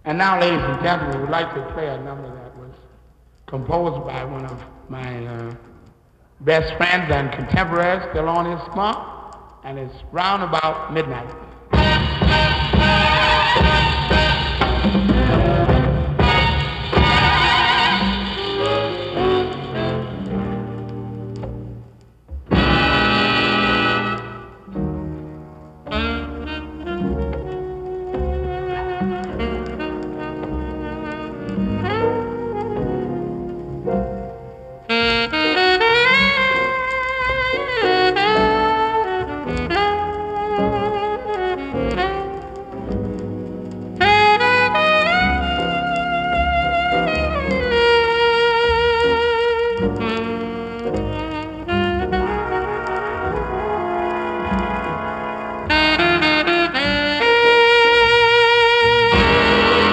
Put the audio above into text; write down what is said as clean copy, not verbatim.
And now, ladies and gentlemen, we'd like to play a number that was composed by one of my best friends and contemporaries, Thelonious Monk, and it's round about midnight.